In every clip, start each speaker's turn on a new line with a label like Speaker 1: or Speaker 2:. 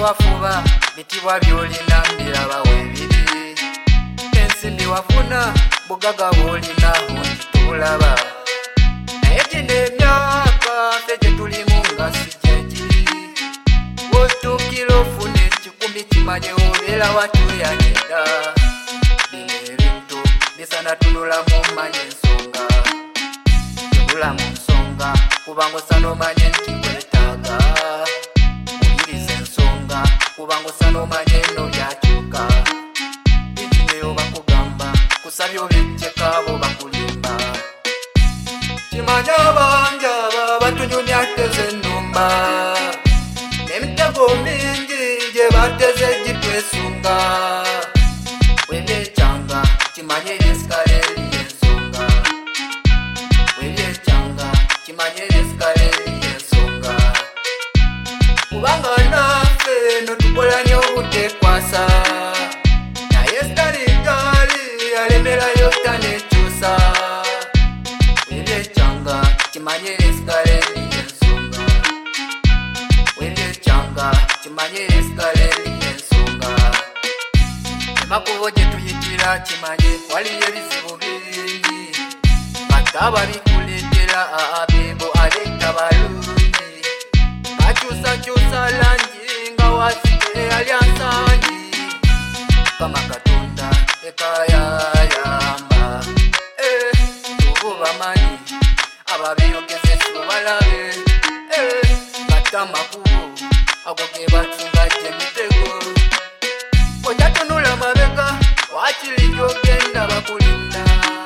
Speaker 1: wafuba bitibwa byolina mbiraba webiri ensimbi wafuna bugaga bwolina unditulaba naye gino emyaka ffe gye tulimu nga si gyekiri wotuukira ofuna ekikumi kimanye obeera watuyanyeda bino ebintu bisana tunulamu manye ensonga tunula mu nsonga kubanga osana omanye nti kwetaaga uliriza ensonga kubanga osana omanye eno byakyuka bikineyo bakugamba kusabya obikyekabo bakulimba kimanye abangi aba batunyumya teze ennumba n'emitego mingi gye bateze gitwesunga webyekyanga kimanye esikale y'ensonga webyekyanga kimanye esikale y'ensonga kubanga naffe notukola nnyo obutekwasa naye sitaligali yalemerayo tanekyusa webyekyanga kimanye esikale y'ensonga webyekyanga kimanye esikale y'ensonga emakubo gye tuyitira kimanye waliyo ebizibu bingi bataba bikuleetera abebo aleeta balungi akyusakyusa langi nga wasite alya nsangi kama katonda ekayayamba tubu bamanyi ababeyogezesa balabe batamakubo ago ge batunga gyemitego ojatunula mabega wakiri gyogenda bakulinda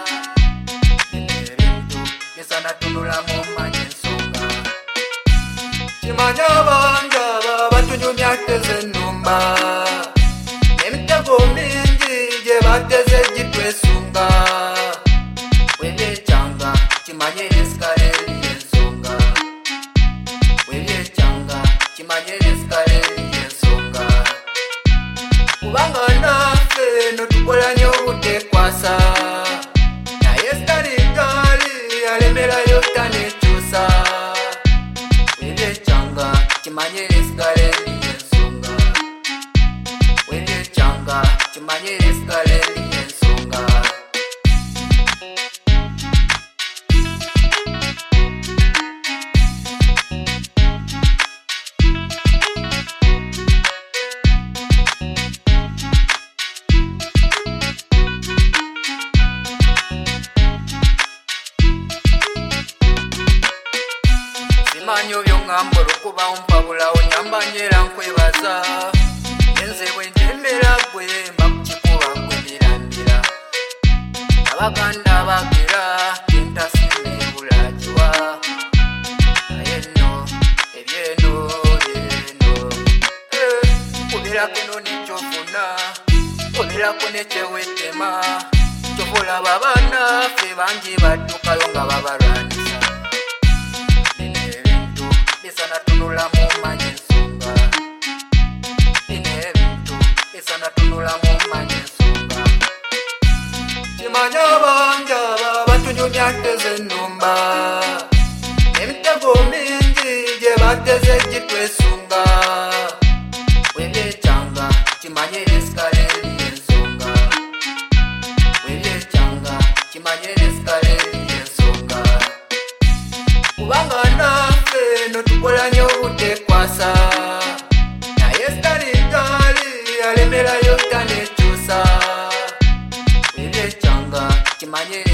Speaker 1: ebintu bisana tunulamu manye ensonga kimanye abangi aba batunyumya teze ennumba emitego mingi gye bateze gitwesunga webyekyanga kimanye esikale y'ensonga webyekyanga kimanye esikale y'ensonga kubanga naffe notukola nnyo obutekwasa naye sitaligali yalemerayo tanekyusa webyekyanga kimanye esikale y'ensonga webyekyanga kimanye esikale y'ensonga simanyo byongamba olukuba ompabulawo nyambanyera nkwebaza enze bwe njemera gwe mba kukikuba kwemirandira abaganda bagera entasimba ebulagiwa naye nno ebyeno byeno kuberako eno nekyofuna kuberako nekyewetema kyovolaba abaana ffe bangi baddukayo nga babalwanisa bino ebintu bisana tunulamu manye ensonga bino ebintu bisana tunulamu manye ensonga kimanye abangi aba batunyumya teze ennumba emitego mingi gye bateze gitwesunga webyekyanga kimanye esikale y'ensonga webyekyanga kimanye esikale y'ensonga kubanga naffe notukola nnyo obutekwasa naye sitaligali yalemerayo tanekyusa webyekyanga kimanye